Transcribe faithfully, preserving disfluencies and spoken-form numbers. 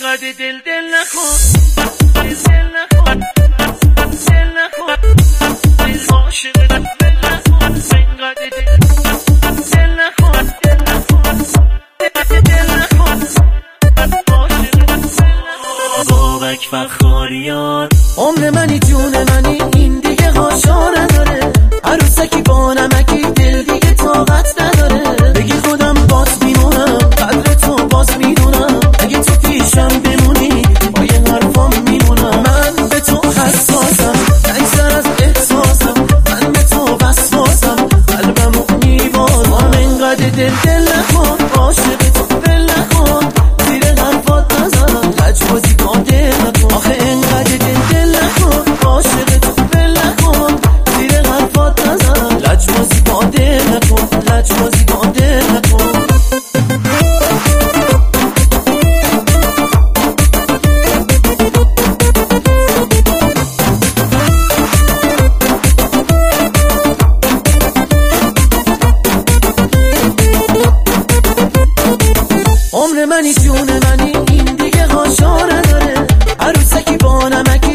انقدر دل دل نکن، دل دل نکن، دل نکن، دل عاشق دل نکن، انقدر دل دل نکن، دل نکن، دل نکن، عاشق دل نکن. بابک فخاریان عمر منی جون منی، این دیگه هاشا نداره، عروسکی با نمکی دل دیگه طاقت نداره. بگی خودم باز میمونم، قدر تو باز میدونم، اگه تو پیشم بمونی با یه حرفام میمونم. من به تو حساسم، نگذر از احساسم، من به تو وسواسم، قلبمو میبازم. انقدر دل دل نکن، عاشق تو دل نکن، زیر حرفات نزن، لجبازی کن دل نکن. آخه انقدر دل دل نکن، عاشق تو دل نکن، زیر حرفات نزن، لجبازی کن دل نکن، لجبازی کن دل نکن. عمر منی جون منی، این دیگه هاشا نداره، عروسکی با نمکی